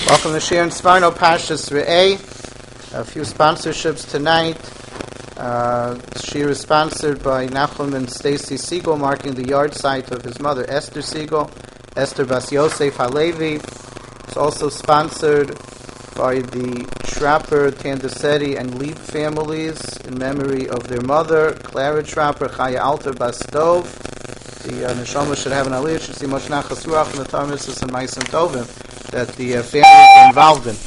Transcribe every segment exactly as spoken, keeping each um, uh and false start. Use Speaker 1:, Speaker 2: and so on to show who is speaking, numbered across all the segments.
Speaker 1: Welcome to Shir and Svarno Parshas Re'eh. A few sponsorships tonight. Uh, Shir is sponsored by Nachum and Stacy Siegel, marking the yard site of his mother, Esther Siegel, Esther Bas Yosef Halevi. It's also sponsored by the Trapper, Tandasetti, and Leib families in memory of their mother, Clara Trapper, Chaya Alter Bas Dov. The uh, Neshama should have an aliyah, should see Moshe Nachas Ruach and the Tarmisus and Maisim Tovim that the uh, families are involved in.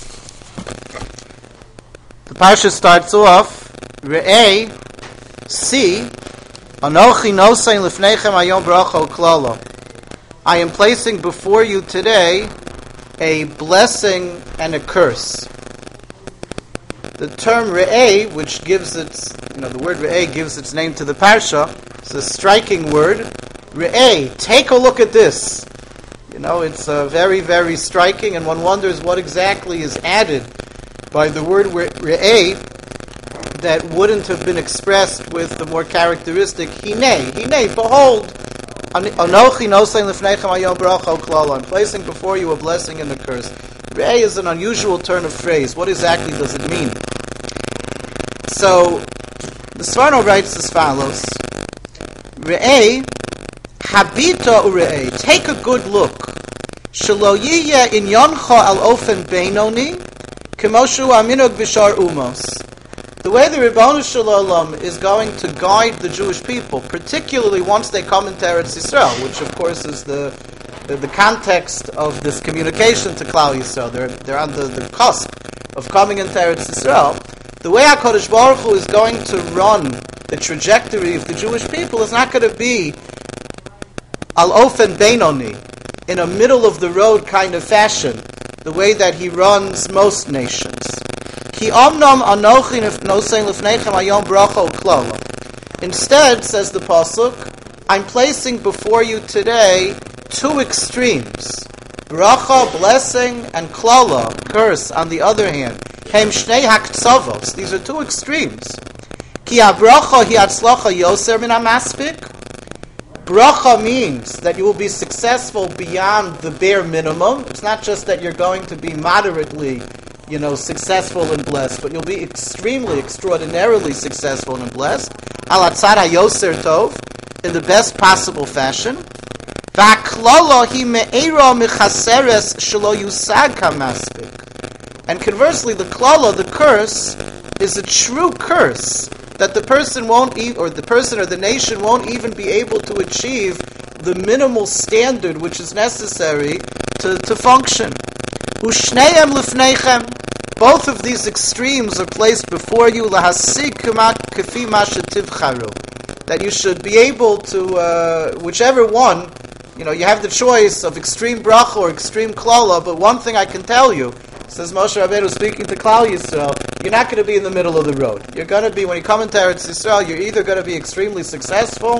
Speaker 1: The parsha starts off, Re'eh, see, Anochi nosein lifnechem ayom bracha uklala. I am placing before you today a blessing and a curse. The term Re'eh, which gives its, you know, the word Re'eh gives its name to the parsha, it's a striking word. Re'eh, take a look at this. You know, it's uh, very, very striking, and one wonders what exactly is added by the word Re'eh that wouldn't have been expressed with the more characteristic Hinei. Hinei, behold, Anochi nosein lifnechem ayom bracha uklala. I'm placing before you a blessing and a curse. Re'eh is an unusual turn of phrase. What exactly does it mean? So, the Svarno writes as follows: Re'eh, habita ure'eh, take a good look. Shelo yiyeh inyancha al ofen beinoni, kemoshu aminog b'shar umos. The way the Ribbonu Shel Olam is going to guide the Jewish people, particularly once they come into Eretz Yisrael, which of course is the the, the context of this communication to Klal Yisrael. They're they're on the, the cusp of coming into Eretz Yisrael. The way HaKadosh Baruch Hu is going to run the trajectory of the Jewish people is not going to be al ofen beinoni, in a middle-of-the-road kind of fashion, the way that he runs most nations. Ki omnom anochi nosein lifnechem ayom bracha uklala. Instead, says the pasuk, I'm placing before you today two extremes: bracha, blessing, and klala, curse. On the other hand, hem shnei haktzavos. These are two extremes. Ki habracha hi hatzlacha yoser min hamaspik. Bracha means that you will be successful beyond the bare minimum. It's not just that you're going to be moderately, you know, successful and blessed, but you'll be extremely, extraordinarily successful and blessed. Al hatzad hayoser tov, in the best possible fashion. Va'klala hi me'era michaseres shelo yusag kamaspik. And conversely, the klala, the curse, is a true curse that the person won't, e- or the person or the nation won't even be able to achieve the minimal standard which is necessary to, to function. Ushneim lifneichem. Both of these extremes are placed before you. Lahasig kafi mashativcharu. That you should be able to, uh, whichever one, you know, you have the choice of extreme bracha or extreme klala. But one thing I can tell you, says Moshe Rabbeinu speaking to Klal Yisrael, you're not going to be in the middle of the road. You're going to be, when you come into Eretz Yisrael, you're either going to be extremely successful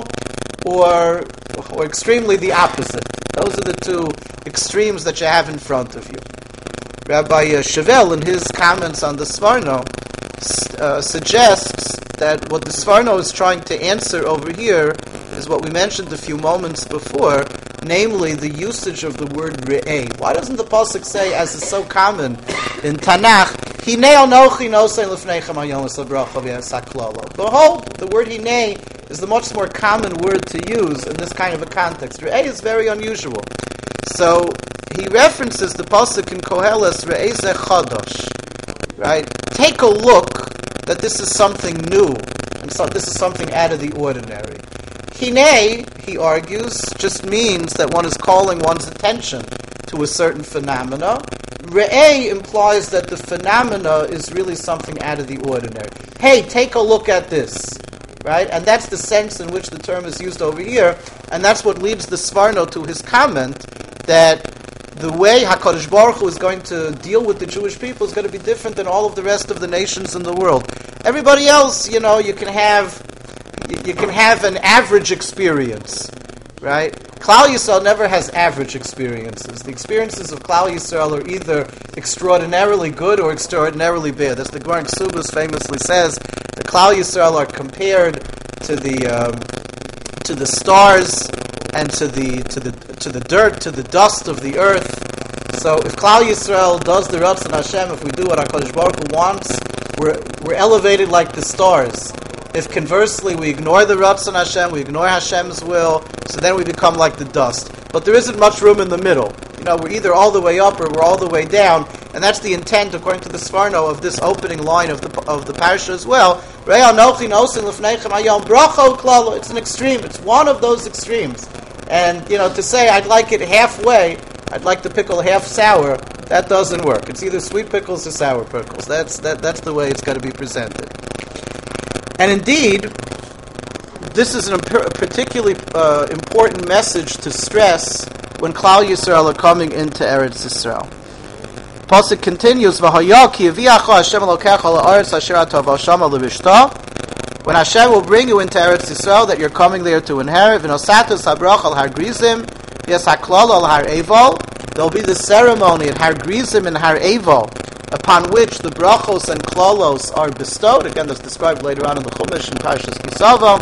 Speaker 1: or or extremely the opposite. Those are the two extremes that you have in front of you. Rabbi uh, Chevel, in his comments on the Svarno, uh, suggests that what the Svarno is trying to answer over here is what we mentioned a few moments before, namely the usage of the word Re'eh. Why doesn't the pasuk say, as is so common in Tanakh, Hinei anochi nosein lifnechem ayom bracha v'saklala? Behold, the word Hinei is the much more common word to use in this kind of a context. Re'eh is very unusual. So he references the pasuk in Koheles, Re'eh ze chadash. Right? Take a look that this is something new, and so this is something out of the ordinary. Hinei, he argues, just means that one is calling one's attention to a certain phenomena. Re'eh implies that the phenomena is really something out of the ordinary. Hey, take a look at this. Right? And that's the sense in which the term is used over here, and that's what leads the Svarno to his comment that the way HaKadosh Baruch Hu is going to deal with the Jewish people is going to be different than all of the rest of the nations in the world. Everybody else, you know, you can have you can have an average experience, right? Klal Yisrael never has average experiences. The experiences of Klal Yisrael are either extraordinarily good or extraordinarily bad. As the Gemara in Ksubos famously says, the Klal Yisrael are compared to the um, to the stars and to the to the to the dirt, to the dust of the earth. So if Klal Yisrael does the Ratzon Hashem, if we do what HaKadosh Baruch Hu wants, we're, we're elevated like the stars. If conversely we ignore the Ratzon Hashem, we ignore Hashem's will, so then we become like the dust. But there isn't much room in the middle. You know, we're either all the way up or we're all the way down, and that's the intent, according to the Sforno, of this opening line of the of the parasha as well. It's an extreme. It's one of those extremes. And, you know, to say I'd like it halfway, I'd like the pickle half sour, that doesn't work. It's either sweet pickles or sour pickles. That's that. That's the way it's got to be presented. And indeed, this is an imp- a particularly uh, important message to stress when Klal Yisrael are coming into Eretz Yisrael. Pasuk continues, "V'haya ki yaviacha Hashem Elokecha la'aretz asher atava shama l'vishta." When Hashem will bring you into Eretz Yisrael, that you're coming there to inherit, v'nosatus habrach al har grizim, yes haklal al har eval. There'll be the ceremony at har grizim and har eval, upon which the brachos and klalos are bestowed. Again, that's described later on in the Chumash in Parshas Kisava.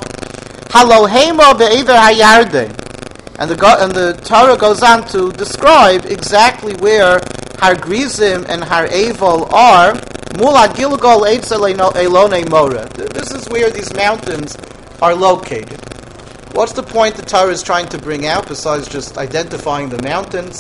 Speaker 1: Halohema be'ever hayarden. And the and the Torah goes on to describe exactly where Har Grizim and Har Eval are. Mula Gilgal Eitzel Elone Mora. This is where these mountains are located. What's the point the Torah is trying to bring out besides just identifying the mountains?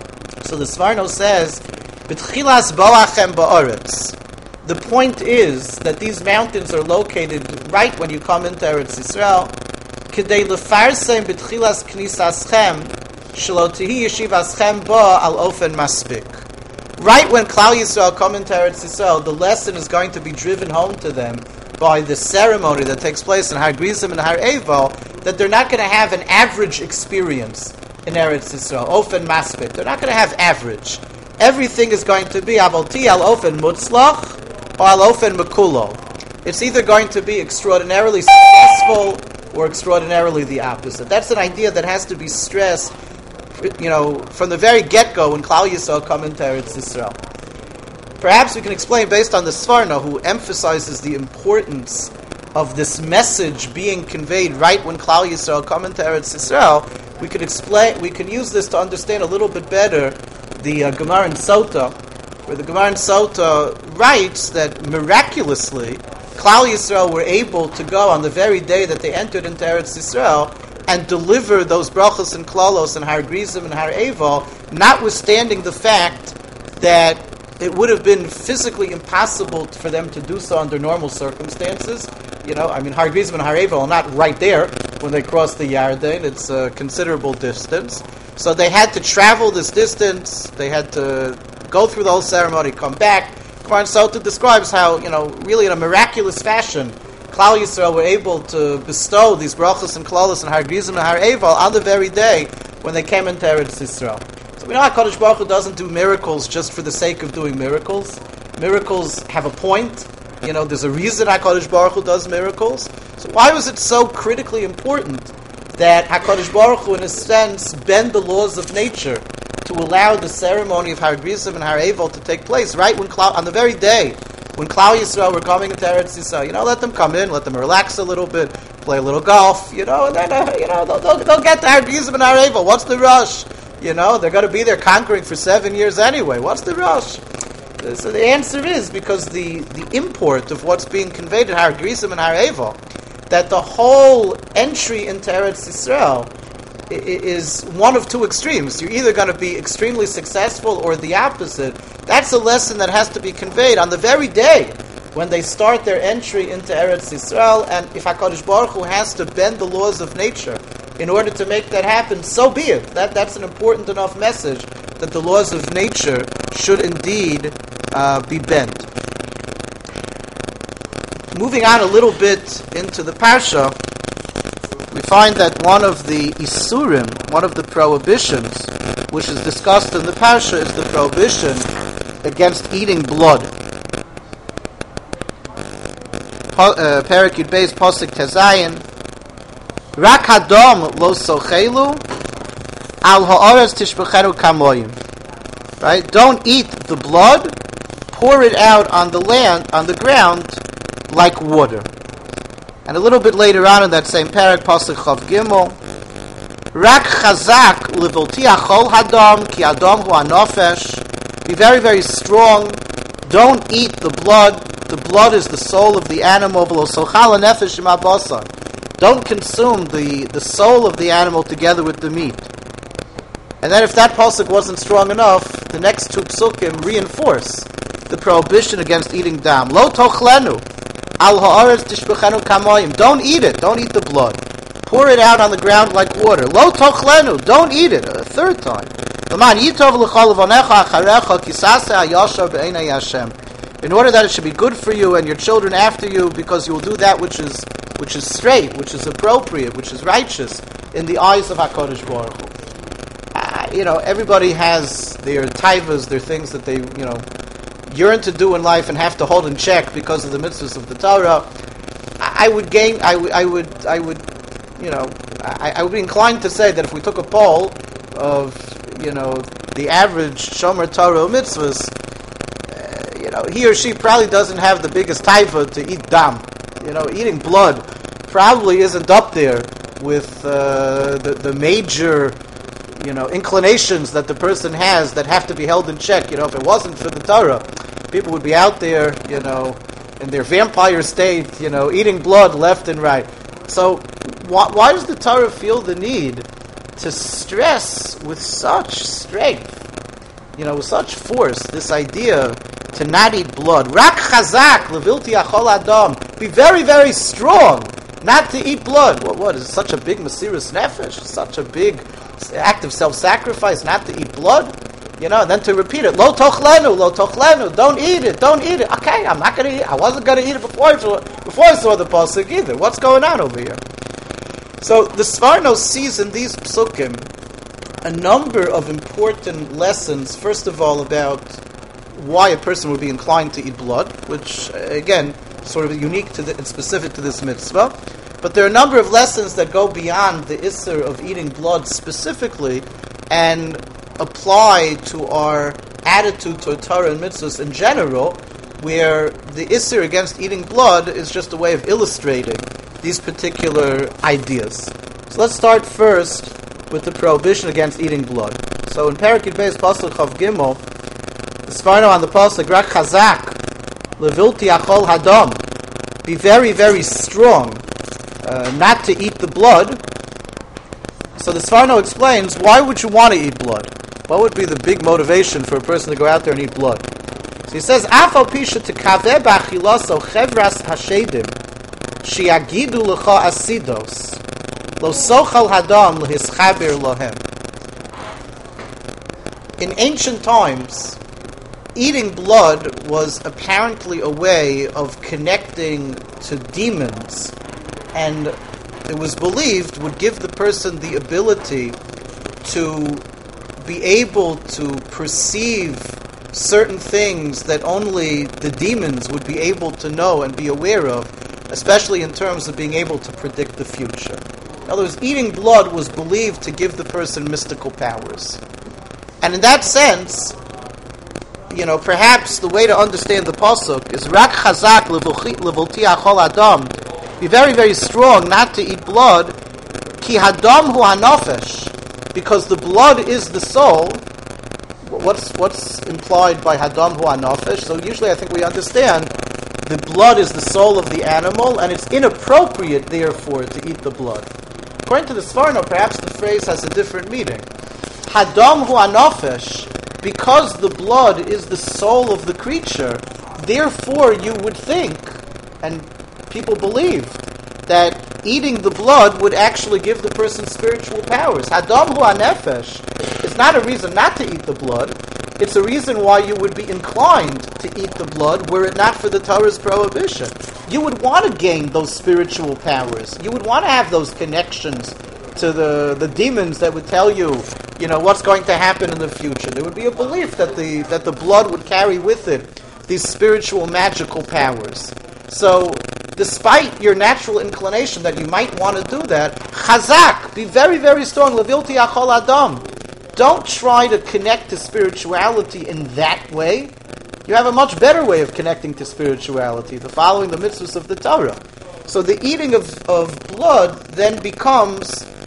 Speaker 1: So the Sforno says, B'tchilas boachem ba'aretz. The point is that these mountains are located right when you come into Eretz Yisrael. K'dei lefarsem b'tchilas knisaschem shelo tihi yeshivaschem ba al ofen maspik. Right when Klal Yisrael come into Eretz Yisrael, the lesson is going to be driven home to them by the ceremony that takes place in Har Grizim and Har Eval, that they're not going to have an average experience in Eretz Yisrael, ofen maspik. They're not going to have average. Everything is going to be avolti al ofen mutzlach or al ofen mekulo. It's either going to be extraordinarily successful or extraordinarily the opposite. That's an idea that has to be stressed, you know, from the very get-go when Klal Yisrael come into Eretz Yisrael. Perhaps we can explain, based on the Sforno, who emphasizes the importance of this message being conveyed right when Klal Yisrael come into Eretz Yisrael. We could explain. We can use this to understand a little bit better the uh, Gemara in Sota, where the Gemara in Sota writes that miraculously Klal Yisrael were able to go on the very day that they entered into Eretz Yisrael and deliver those brachos and klalos and Har Grizim and Har Eval, notwithstanding the fact that it would have been physically impossible for them to do so under normal circumstances. You know, I mean, Har Grizim and Har Eval are not right there when they cross the Yarden. It's a considerable distance. So they had to travel this distance. They had to go through the whole ceremony, come back. Gemara Sota describes how, you know, really in a miraculous fashion, Klal Yisrael were able to bestow these brachos and klalos and Har Grizim and Har Eval on the very day when they came into Eretz Yisrael. So we know HaKadosh Baruch Hu doesn't do miracles just for the sake of doing miracles. Miracles have a point. You know, there's a reason HaKadosh Baruch Hu does miracles. So why was it so critically important that HaKadosh Baruch Hu, in a sense, bend the laws of nature to allow the ceremony of Har Grizim and Har Eval to take place right when Klal, on the very day when Klal Yisrael were coming into Eretz Yisrael? You know, let them come in, let them relax a little bit, play a little golf, you know, and then, uh, you know, they'll, they'll, they'll get to Har Grizim and Har Eval. What's the rush? You know, they're going to be there conquering for seven years anyway. What's the rush? So the answer is because the, the import of what's being conveyed at Har Grizim and Har Eval, that the whole entry into Eretz Yisrael is one of two extremes. You're either going to be extremely successful or the opposite. That's a lesson that has to be conveyed on the very day when they start their entry into Eretz Yisrael. And if HaKadosh Baruch Hu has to bend the laws of nature in order to make that happen, so be it. That, that's an important enough message that the laws of nature should indeed uh, be bent. Moving on a little bit into the Parsha, we find that one of the Isurim, one of the prohibitions, which is discussed in the Parsha, is the prohibition against eating blood. Perek Yud Beis Pasuk Tezayin, Rak Hadom lo sochelu, al ha'aretz tishbechenu kamoyim. Right? Don't eat the blood, pour it out on the land, on the ground, like water. And a little bit later on in that same parak, Pasuk Chav Gimel, Rak chazak levolti achol hadam ki adam hu anofesh. Be very, very strong. Don't eat the blood. The blood is the soul of the animal. Don't consume the, the soul of the animal together with the meat. And then if that pasuk wasn't strong enough, the next two psukim reinforce the prohibition against eating dam. Lo tochlenu al ha'aretz tishbechenu kamoyim. Don't eat it. Don't eat the blood. Pour it out on the ground like water. Lo tochlenu. Don't eat it. A third time. In order that it should be good for you and your children after you, because you will do that which is which is straight, which is appropriate, which is righteous in the eyes of HaKadosh Baruch Hu. Uh, you know, everybody has their taivas, their things that they, you know, yearn to do in life and have to hold in check because of the mitzvahs of the Torah. I, I would gain, I, w- I would, I would, you know, I, I would be inclined to say that if we took a poll of, you know, the average Shomer Torah mitzvahs, uh, you know, he or she probably doesn't have the biggest taiva to eat dam. You know, eating blood probably isn't up there with uh, the the major, you know, inclinations that the person has that have to be held in check. You know, if it wasn't for the Torah, people would be out there, you know, in their vampire state, you know, eating blood left and right. So, why, why does the Torah feel the need to stress with such strength, you know, with such force, this idea to not eat blood? Rak chazak levilti achol adam. Be very, very strong not to eat blood. What, what is it, such a big mesiras nefesh? Such a big act of self-sacrifice not to eat blood? You know, and then to repeat it, lo tochlenu, lo tochlenu. Don't eat it, don't eat it. Okay, I'm not going to eat it. I wasn't going to eat it before I saw, before I saw the pasuk either. What's going on over here? So the Sforno sees in these psukim a number of important lessons. First of all, about why a person would be inclined to eat blood, which again, sort of unique to the, and specific to this mitzvah. But there are a number of lessons that go beyond the issur of eating blood specifically and apply to our attitude toward Torah and mitzvahs in general, where the issur against eating blood is just a way of illustrating these particular ideas. So let's start first with the prohibition against eating blood. So in Parakid Beis Pasuk Chav Gimel, the Sforno on the pasuk Rak Chazak Levilti Achol Hadam. Be very, very strong, uh, not to eat the blood. So the Sforno explains, why would you want to eat blood? What would be the big motivation for a person to go out there and eat blood? So he says, Afal Pisha Tekaveh B'Achilaso Chevras Hashedim Shiagidu Lecha Asidos Lo Sochal Hadam Lehischaber Lohem. In ancient times, eating blood was apparently a way of connecting to demons, and it was believed would give the person the ability to be able to perceive certain things that only the demons would be able to know and be aware of, especially in terms of being able to predict the future. In other words, eating blood was believed to give the person mystical powers. And in that sense, you know, perhaps the way to understand the pasuk is Rak Chazak Levolti Achol Adam. Be very, very strong not to eat blood. Ki Hadam Hu Hanofesh. Because the blood is the soul. What's what's implied by Hadam Hu Hanofesh? So usually I think we understand the blood is the soul of the animal, and it's inappropriate, therefore, to eat the blood. According to the Sforno, perhaps the phrase has a different meaning. Hadam Hu Hanofesh. Because the blood is the soul of the creature, therefore you would think, and people believed, that eating the blood would actually give the person spiritual powers. Hadam hu hanefesh is not a reason not to eat the blood. It's a reason why you would be inclined to eat the blood were it not for the Torah's prohibition. You would want to gain those spiritual powers. You would want to have those connections to the, the demons that would tell you, you know, what's going to happen in the future. There would be a belief that the that the blood would carry with it these spiritual magical powers. So, despite your natural inclination that you might want to do that, chazak, be very, very strong. Levilti achol adam. Don't try to connect to spirituality in that way. You have a much better way of connecting to spirituality, the following the mitzvahs of the Torah. So the eating of, of blood then becomes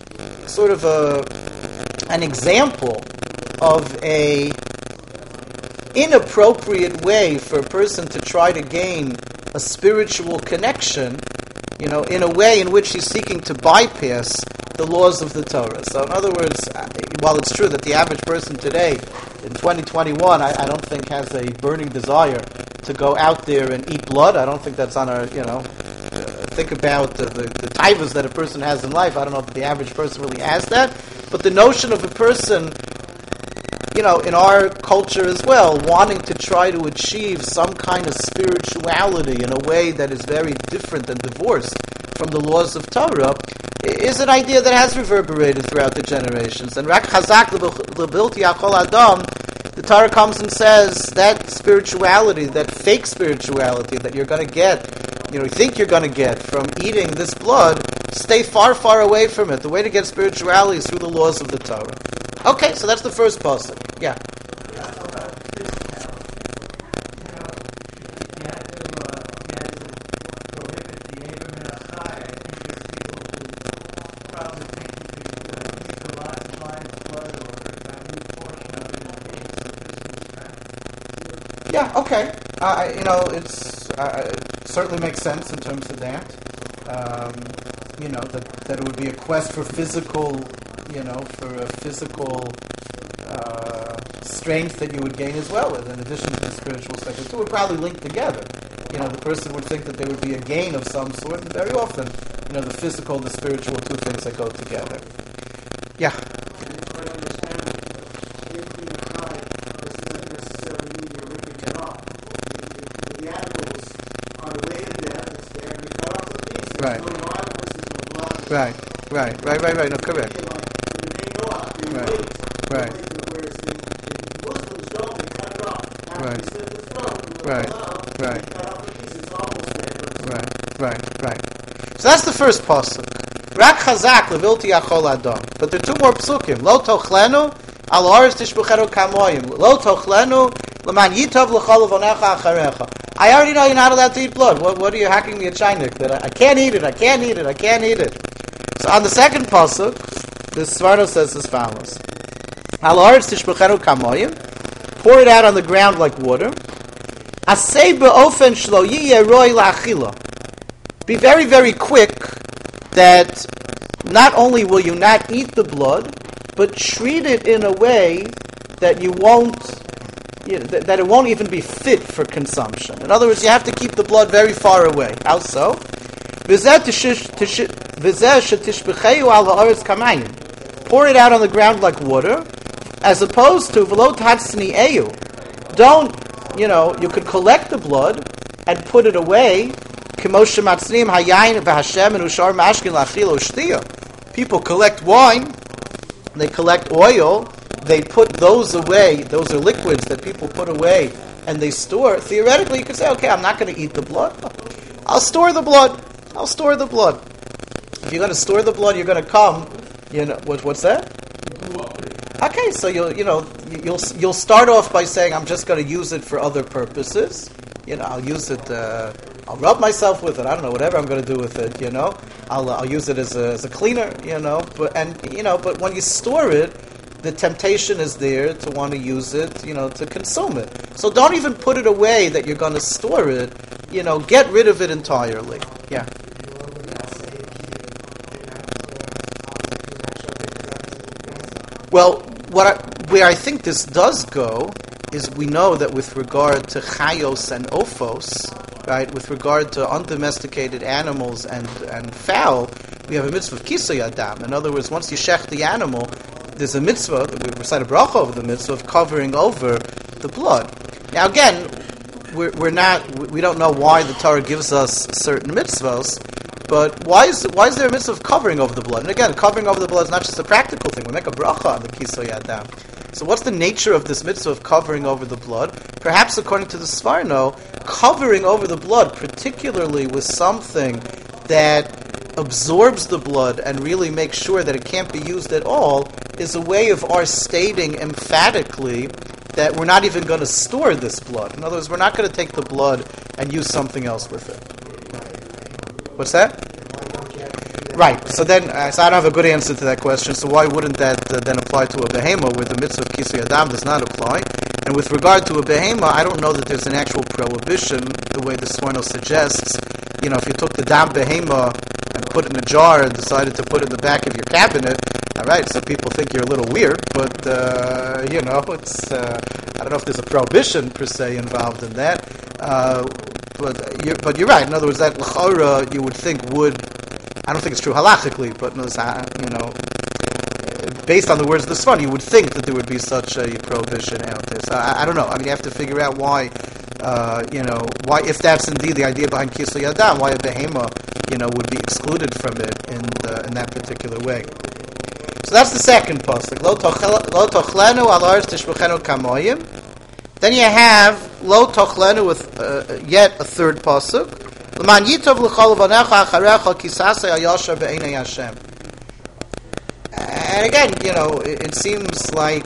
Speaker 1: sort of a an example of a inappropriate way for a person to try to gain a spiritual connection, you know, in a way in which he's seeking to bypass the laws of the Torah. So in other words, while it's true that the average person today, in twenty twenty-one, I, I don't think has a burning desire to go out there and eat blood. I don't think that's on our, you know, uh, think about the, the, the taivas that a person has in life. I don't know if the average person really has that. But the notion of a person, you know, in our culture as well, wanting to try to achieve some kind of spirituality in a way that is very different and divorced from the laws of Torah, is an idea that has reverberated throughout the generations. And Rak Chazak Lebilti Achol Adam, the Torah comes and says that spirituality, that fake spirituality that you're going to get, you know, you think you're going to get from eating this blood, stay far, far away from it. The way to get spirituality is through the laws of the Torah. Okay, so that's the first pasuk. Yeah. Yeah, okay. Uh, you know, it's uh, it certainly makes sense in terms of that. Um, you know, that, that it would be a quest for physical, you know, for a physical uh, strength that you would gain as well, in addition to the spiritual strength. The two would probably link together. You know, the person would think that there would be a gain of some sort, and very often, you know, the physical and the spiritual, two things that go together. Yeah. Right. Right, right, right, right, right, no, correct. Right, right. Right, right, right. Right, right, right. So that's the first pasuk. Rak chazak levilti achol adam. But there are two more psukim. Lo tochlenu al haaretz tishbuchenu kamoyim. Lo tochlenu leman yitov l'chol avonecha acharecha. I already know you're not allowed to eat blood. What, what are you hacking me a chinik? That I, I can't eat it, I can't eat it, I can't eat it. So on the second pasuk, the Svarno says as follows. Al haaretz tishbuchenu kamoyim. Pour it out on the ground like water. Asei be'ofen shlo yiyeh roi la'achila. Be very, very quick that not only will you not eat the blood, but treat it in a way that you won't, you know, that, that it won't even be fit for consumption. In other words, you have to keep the blood very far away. How so? Pour it out on the ground like water, as opposed to v'lo tatsni eyu. Don't, you know, you could collect the blood and put it away. People collect wine, they collect oil, they put those away, those are liquids that people put away and they store. Theoretically, you could say, okay, I'm not going to eat the blood. I'll store the blood. I'll store the blood. If you're going to store the blood, you're going to come, you know, what, what's that? Okay, so you'll, you know, you'll you'll start off by saying, I'm just going to use it for other purposes. You know, I'll use it, uh, I'll rub myself with it, I don't know, whatever I'm going to do with it, you know. I'll I'll use it as a, as a cleaner, you know. But and you know, but when you store it, the temptation is there to want to use it, you know, to consume it. So don't even put it away that you're going to store it, you know, get rid of it entirely. Yeah. Well, what I, where I think this does go is we know that with regard to chayos and ophos, right, with regard to undomesticated animals and, and fowl, we have a mitzvah of kisoy adam. In other words, once you shech the animal, there's a mitzvah, we recite a bracha over the mitzvah of covering over the blood. Now again, we're, we're not, we don't know why the Torah gives us certain mitzvahs, but why is why is there a mitzvah of covering over the blood? And again, covering over the blood is not just a practical thing. We make a bracha on the kisoy adam. So what's the nature of this mitzvah of covering over the blood? Perhaps according to the Svarno, covering over the blood, particularly with something that absorbs the blood and really makes sure that it can't be used at all, is a way of our stating emphatically that we're not even going to store this blood. In other words, we're not going to take the blood and use something else with it. What's that? right. So then, uh, so I don't have a good answer to that question. So why wouldn't that uh, then apply to a behema, where the mitzvah of kisui adam does not apply? And with regard to a behema, I don't know that there's an actual prohibition, the way the Sforno suggests. You know, if you took the dam behema and put it in a jar and decided to put it in the back of your cabinet, all right, so people think you're a little weird, but, uh, you know, it's, uh, I don't know if there's a prohibition per se involved in that. Uh, but, you're, but you're right. In other words, that l'chora you would think would, I don't think it's true halachically, but, you know, based on the words of the Sforno, you would think that there would be such a prohibition out there. So I, I don't know. I mean, you have to figure out why, uh, you know, why, if that's indeed the idea behind kisui adam, why a behema, you know, would be excluded from it in the, in that particular way. So that's the second pasuk. Lo tochlenu al aretz tishbuchenu kamoyim. Then you have lo tochlenu with uh, yet a third pasuk. L'man yitov l'chol vanecha acharecha kisasei ayashar be'enei Hashem. And again, you know, it, it seems like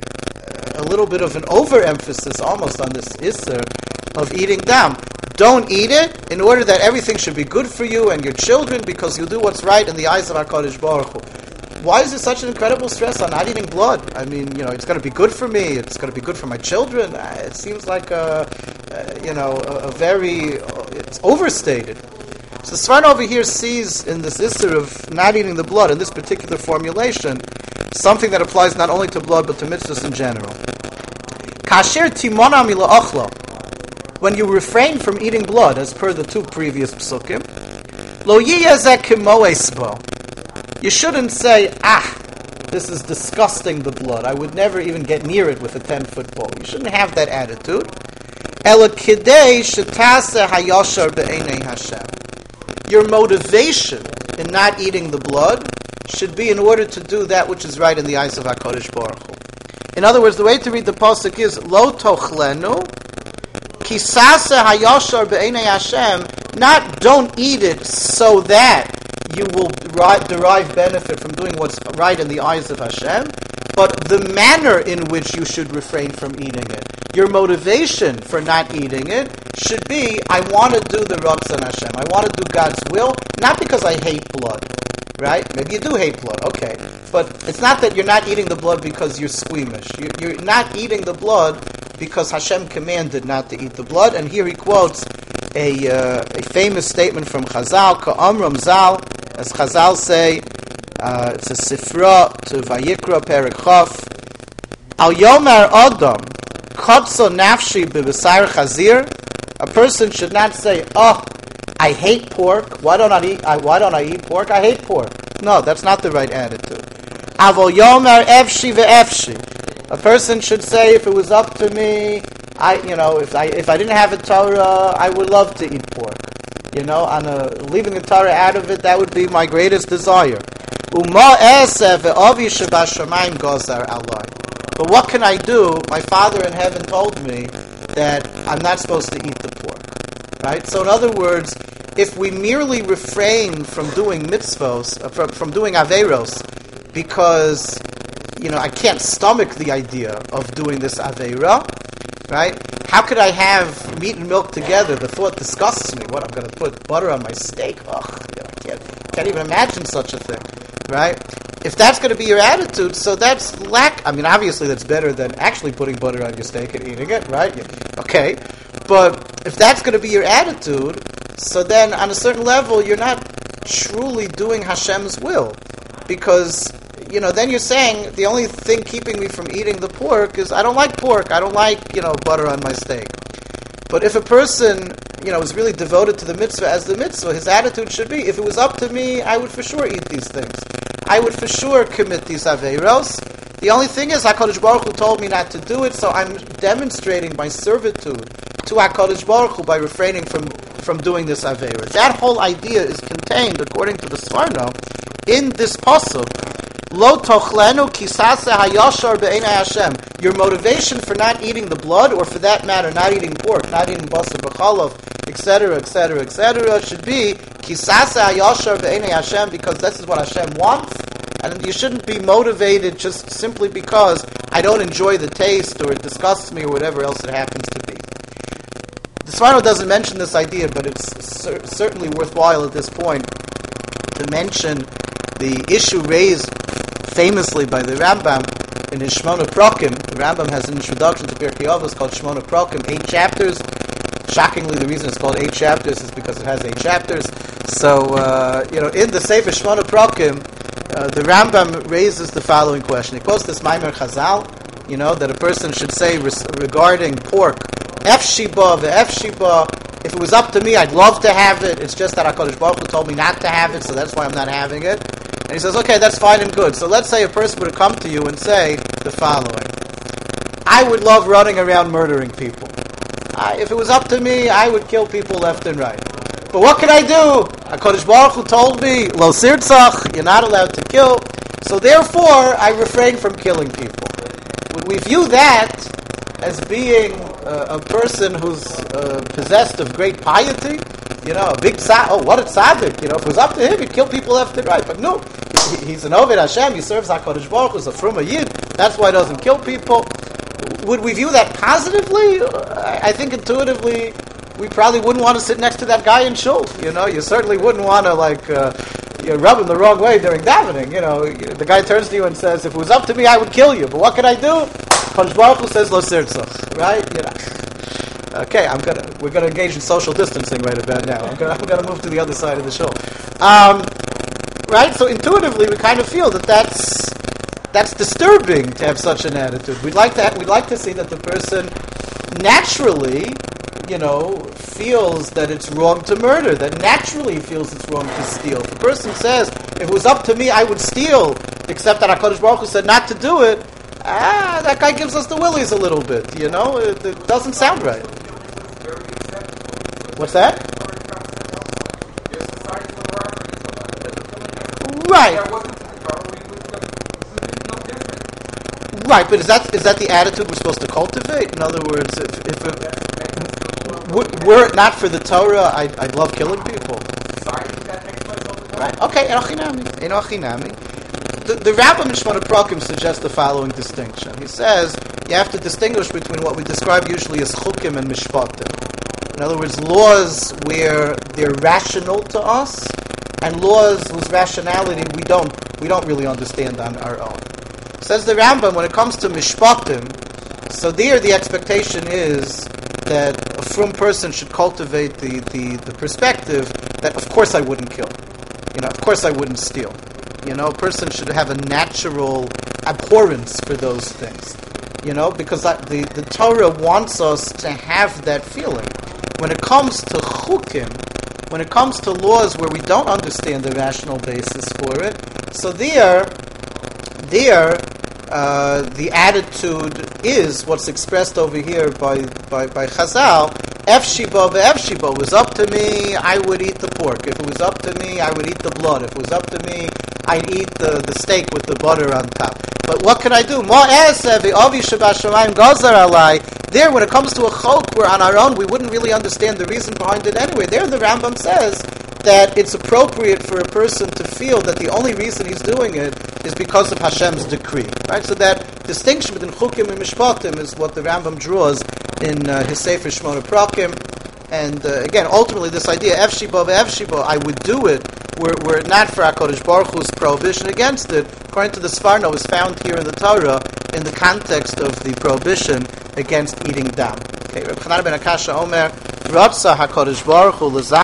Speaker 1: a little bit of an overemphasis almost on this isser of eating dam. Don't eat it in order that everything should be good for you and your children, because you'll do what's right in the eyes of HaKadosh Baruch Hu. Why is there such an incredible stress on not eating blood? I mean, you know, it's going to be good for me. It's going to be good for my children. It seems like a, a you know, a, a very, it's overstated. So Sforno over here sees in this issur of not eating the blood, in this particular formulation, something that applies not only to blood but to mitzvahs in general. Kasher timona mila ochlo. When you refrain from eating blood, as per the two previous psukim, lo yiyazeh kimoesbo. You shouldn't say, ah, this is disgusting, the blood. I would never even get near it with a ten-foot pole. You shouldn't have that attitude. Ela kidei shetase hayashar be'enei Hashem. Your motivation in not eating the blood should be in order to do that which is right in the eyes of HaKadosh Baruch Hu. In other words, the way to read the pasuk is, Lo tochlenu, kisase hayashar be'enei Hashem, not don't eat it so that you will derive benefit from doing what's right in the eyes of Hashem, but the manner in which you should refrain from eating it. Your motivation for not eating it should be, I want to do the Ratzon Hashem. I want to do God's will, not because I hate blood, right? Maybe you do hate blood, okay. But it's not that you're not eating the blood because you're squeamish. You're, you're not eating the blood because Hashem commanded not to eat the blood. And here he quotes a, uh, a famous statement from Chazal, Ka'amram Zal, as Chazal say, uh, it's a sifra to Vayikra Perek Chaf, Al Yomer Adam, Kotso Nafshi B'Besar Chazir. A person should not say, oh, I hate pork, why don't I eat, I, why don't I eat pork? I hate pork. No, that's not the right attitude. Avo Yomer Efshi Ve'efshi. A person should say, if it was up to me, I, you know, if I if I didn't have a Torah, I would love to eat pork. You know, on a, leaving the Torah out of it, that would be my greatest desire. Uma eseh ve'avi shebashamayim gozar alai. But what can I do? My Father in heaven told me that I'm not supposed to eat the pork. Right? So in other words, if we merely refrain from doing mitzvos, uh, from, from doing averos, because, you know, I can't stomach the idea of doing this aveira, right? How could I have meat and milk together? The thought disgusts me. What, I'm going to put butter on my steak? Ugh, you know, I can't, can't even imagine such a thing, right? If that's going to be your attitude, so that's lack. I mean, obviously that's better than actually putting butter on your steak and eating it, right? Okay, but if that's going to be your attitude, so then on a certain level, you're not truly doing Hashem's will, because, you know, then you're saying the only thing keeping me from eating the pork is I don't like pork, I don't like, you know, butter on my steak. But if a person, you know, is really devoted to the mitzvah as the mitzvah, his attitude should be, if it was up to me, I would for sure eat these things. I would for sure commit these aveiros. The only thing is, HaKadosh Baruch Hu told me not to do it, so I'm demonstrating my servitude to HaKadosh Baruch Hu by refraining from, from doing this aveira. That whole idea is contained, according to the Sforno, in this pasuk, Lo tochlenu kisase hayashar be'enei Hashem. Your motivation for not eating the blood, or for that matter, not eating pork, not eating basar b'chalav, et cetera, et cetera, et cetera, should be kisase hayashar be'enei Hashem, because this is what Hashem wants, and you shouldn't be motivated just simply because I don't enjoy the taste, or it disgusts me, or whatever else it happens to be. The Sforno doesn't mention this idea, but it's cer- certainly worthwhile at this point to mention the issue raised famously by the Rambam in his Shmona Prokim. The Rambam has an introduction to Pirkei Avos called Shmona Prokim, eight chapters. Shockingly, the reason it's called eight chapters is because it has eight chapters. So, uh, you know, in the Sefer Shmona Prokim, uh, the Rambam raises the following question. He quotes this Maimer Chazal, you know, that a person should say res- regarding pork, Ef Shiba, ve'ef Shiba. If it was up to me, I'd love to have it. It's just that HaKadosh Baruch Hu told me not to have it, so that's why I'm not having it. And he says, okay, that's fine and good. So let's say a person would come to you and say the following. I would love running around murdering people. I, if it was up to me, I would kill people left and right. But what can I do? HaKadosh Baruch Hu told me, Lo sirtzach, you're not allowed to kill. So therefore, I refrain from killing people. Would we view that as being uh, a person who's uh, possessed of great piety? You know, a big tzaddik. Oh, what a tzaddik! You know, if it was up to him, he'd kill people left and right. But no, he, he's an Oved Hashem. He serves HaKadosh Baruch Hu. He's a Fruma Yid. That's why he doesn't kill people. Would we view that positively? I, I think intuitively, we probably wouldn't want to sit next to that guy in shul. You know, you certainly wouldn't want to like uh, you know, rub him the wrong way during davening. You know, the guy turns to you and says, "If it was up to me, I would kill you." But what can I do? HaKadosh Baruch Hu says, "Lo sirtzach," right? You know. Okay, I'm gonna we're gonna engage in social distancing right about now. I'm gonna I'm gonna move to the other side of the shul. Um, right? So intuitively, we kind of feel that that's that's disturbing to have such an attitude. We'd like to have, we'd like to see that the person naturally, you know, feels that it's wrong to murder. That naturally feels it's wrong to steal. If a person says, "If it was up to me, I would steal," except that HaKadosh Baruch Hu said not to do it. Ah, that guy gives us the willies a little bit. You know, it, it doesn't sound right. What's that? Right. Right, but is that is that the attitude we're supposed to cultivate? In other words, if, if it, were it not for the Torah, I'd, I'd love killing people. Right. Okay. Enochinami. Enochinami. The, the Rambam in Shmona Prokim suggests the following distinction. He says you have to distinguish between what we describe usually as chukim and mishpatim. In other words, laws where they're rational to us, and laws whose rationality we don't we don't really understand on our own. Says the Rambam, when it comes to mishpatim, so there the expectation is that a frum person should cultivate the, the, the perspective that of course I wouldn't kill. You know, of course I wouldn't steal. You know, a person should have a natural abhorrence for those things. You know, because that, the, the Torah wants us to have that feeling. When it comes to chukim, when it comes to laws where we don't understand the rational basis for it, so there, there, uh, the attitude is what's expressed over here by by, by Chazal. Ef Shiba ve'ef Shiba. Was up to me, I would eat the pork. If it was up to me, I would eat the blood. If it was up to me, I'd eat the, the steak with the butter on top. But what can I do? There, when it comes to a chok, we're on our own, we wouldn't really understand the reason behind it anyway. There, the Rambam says that it's appropriate for a person to feel that the only reason he's doing it is because of Hashem's decree. Right? So that distinction between chukim and mishpatim is what the Rambam draws in uh, his Sefer Shmona Prokim. And uh, again, ultimately, this idea, Ef Shiba ve'ef Shiba, I would do it, were, were it not for HaKadosh Baruch Hu's prohibition against it, according to the Sfarno, is found here in the Torah in the context of the prohibition against eating dam. Okay, Reb Chanan ben Akasha Omer, Ratza HaKadosh Baruch Hu